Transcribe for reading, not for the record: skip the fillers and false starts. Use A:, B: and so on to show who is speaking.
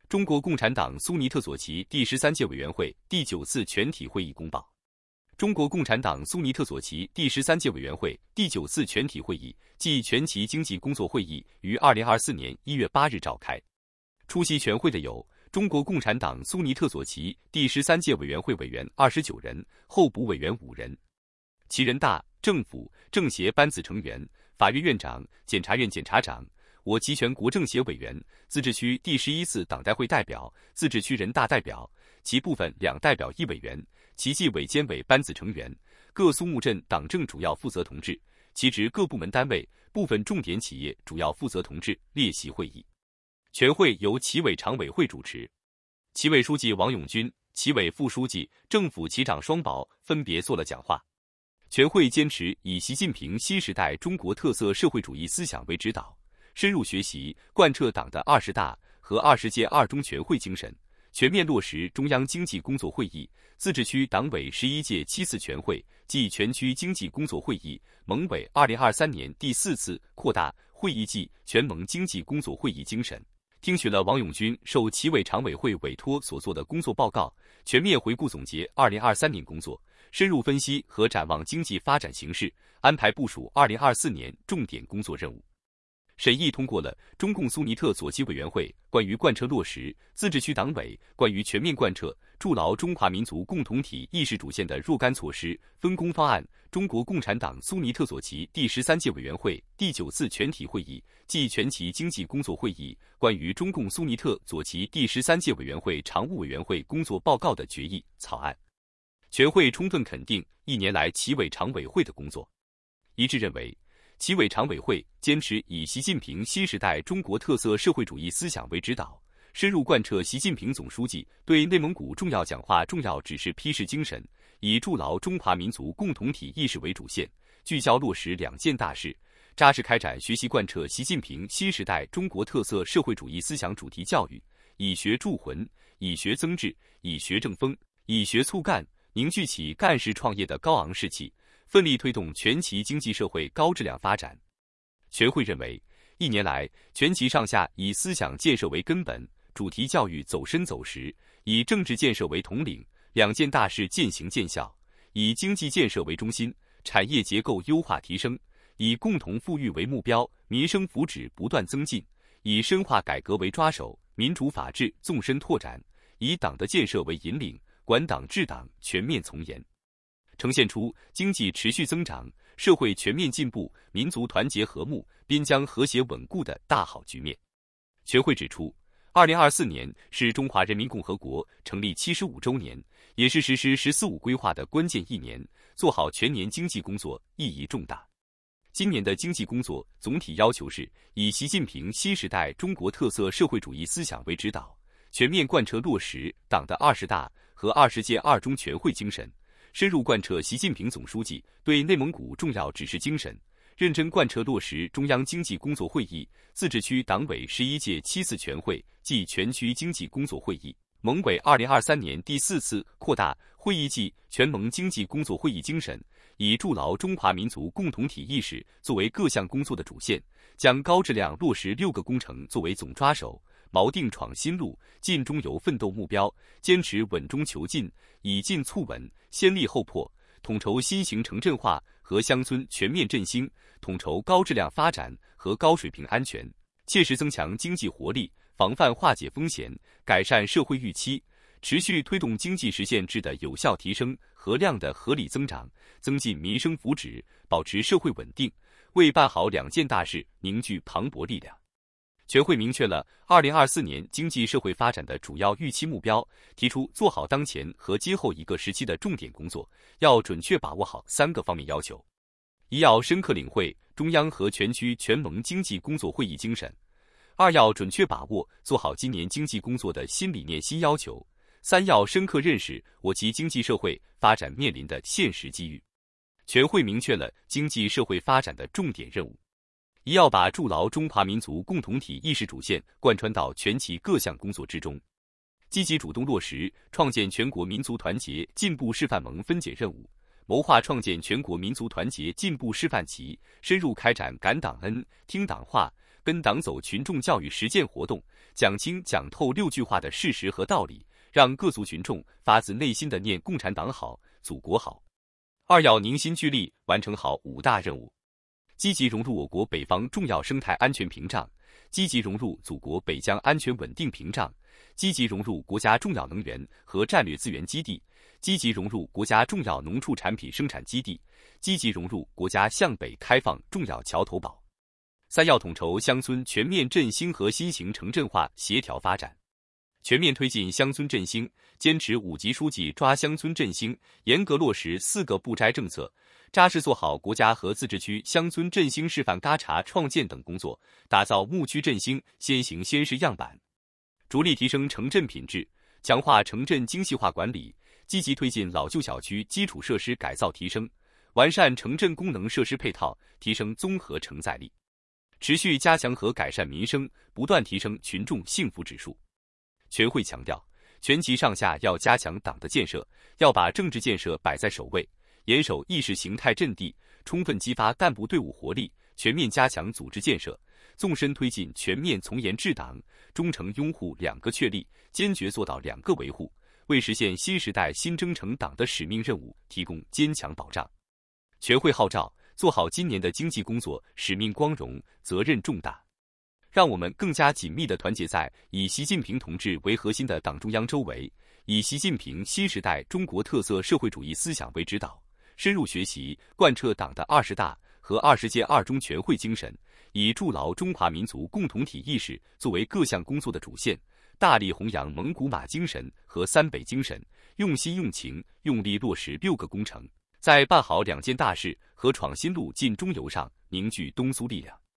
A: 中国共产党苏尼特左旗第13届委员会第9次全体会议公报。中国共产党苏尼特左旗第13届委员会第9次全体会议暨全旗经济工作会议于2024年1月8日召开。出席全会的有中国共产党苏尼特左旗第13届委员会委员29人，候补委员5人，其人大、政府、政协班子成员、法院院长、检察院检察长，我旗全国政协委员、自治区第11次党代会代表、自治区人大代表，其部分2代表1委员，其纪委监委班子成员，各苏木镇党政主要负责同志，其职各部门单位、部分重点企业主要负责同志列席会议。全会由旗委常委会主持，旗委书记王永军、旗委副书记、政府旗长双宝分别作了讲话。全会坚持以习近平新时代中国特色社会主义思想为指导，深入学习贯彻党的20大和20届2中全会精神，全面落实中央经济工作会议、自治区党委11届7次全会暨全区经济工作会议、盟委2023年第4次扩大会议暨全盟经济工作会议精神，听取了王永军受旗委常委会委托所做的工作报告，全面回顾总结2023年工作，深入分析和展望经济发展形势，安排部署2024年重点工作任务。审议通过了中共苏尼特左旗委员会关于贯彻落实自治区党委关于全面贯彻筑牢中华民族共同体意识主线的若干措施分工方案，中国共产党苏尼特左旗第13届委员会第9次全体会议暨全旗经济工作会议关于中共苏尼特左旗第13届委员会常务委员会工作报告的决议草案。全会充分肯定1年来旗委常委会的工作，一致认为旗委常委会坚持以习近平新时代中国特色社会主义思想为指导，深入贯彻习近平总书记对内蒙古重要讲话重要指示批示精神，以筑牢中华民族共同体意识为主线，聚焦落实2件大事，扎实开展学习贯彻习近平新时代中国特色社会主义思想主题教育，以学铸魂，以学增智，以学正风，以学促干，凝聚起干事创业的高昂士气，奋力推动全旗经济社会高质量发展。全会认为，1年来，全旗上下以思想建设为根本，主题教育走深走实，以政治建设为统领，2件大事渐行渐效，以经济建设为中心，产业结构优化提升，以共同富裕为目标，民生福祉不断增进，以深化改革为抓手，民主法治纵深拓展，以党的建设为引领，管党治党全面从严，呈现出经济持续增长、社会全面进步、民族团结和睦、边疆和谐稳固的大好局面。全会指出，2024年是中华人民共和国成立75周年，也是实施“十四五”规划的关键1年，做好全年经济工作意义重大。今年的经济工作总体要求是以习近平新时代中国特色社会主义思想为指导，全面贯彻落实党的20大和20届2中全会精神，深入贯彻习近平总书记对内蒙古重要指示精神，认真贯彻落实中央经济工作会议、自治区党委11届7次全会暨全区经济工作会议、盟委2023年第4次扩大会议暨全盟经济工作会议精神，以筑牢中华民族共同体意识作为各项工作的主线，将高质量落实6个工程作为总抓手，锚定闯新路、进中游奋斗目标，坚持稳中求进，以进促稳，先立后破，统筹新型城镇化和乡村全面振兴，统筹高质量发展和高水平安全，切实增强经济活力，防范化解风险，改善社会预期，持续推动经济实现质的有效提升和量的合理增长，增进民生福祉，保持社会稳定，为办好2件大事凝聚磅礴力量。全会明确了2024年经济社会发展的主要预期目标，提出做好当前和今后一个时期的重点工作，要准确把握好3个方面要求：一要深刻领会中央和全区全盟经济工作会议精神；二要准确把握做好今年经济工作的新理念新要求；三要深刻认识我旗经济社会发展面临的现实机遇。全会明确了经济社会发展的重点任务：一要把筑牢中华民族共同体意识主线贯穿到全旗各项工作之中，积极主动落实创建全国民族团结进步示范盟分解任务，谋划创建全国民族团结进步示范旗，深入开展感党恩、听党话、 跟党走群众教育实践活动，讲清讲透6句话的事实和道理，让各族群众发自内心的念共产党好，祖国好。2要凝心聚力，完成好5大任务，积极融入我国北方重要生态安全屏障，积极融入祖国北疆安全稳定屏障，积极融入国家重要能源和战略资源基地，积极融入国家重要农畜产品生产基地，积极融入国家向北开放重要桥头堡。3要统筹乡村全面振兴和新型城镇化协调发展，全面推进乡村振兴，坚持5级书记抓乡村振兴，严格落实4个不摘政策，扎实做好国家和自治区乡村振兴示范嘎查创建等工作，打造牧区振兴先行先试样板。着力提升城镇品质，强化城镇精细化管理，积极推进老旧小区基础设施改造提升，完善城镇功能设施配套，提升综合承载力。持续加强和改善民生，不断提升群众幸福指数。全会强调，全级上下要加强党的建设，要把政治建设摆在首位，严守意识形态阵地，充分激发干部队伍活力，全面加强组织建设，纵深推进全面从严治党，忠诚拥护2个确立，坚决做到2个维护，为实现新时代新征程党的使命任务提供坚强保障。全会号召做好今年的经济工作，使命光荣，责任重大。让我们更加紧密地团结在以习近平同志为核心的党中央周围，以习近平新时代中国特色社会主义思想为指导，深入学习贯彻党的20大和20届2中全会精神，以筑牢中华民族共同体意识作为各项工作的主线，大力弘扬蒙古马精神和3北精神，用心用情用力落实6个工程，在办好2件大事和闯新路进中游上凝聚东苏力量。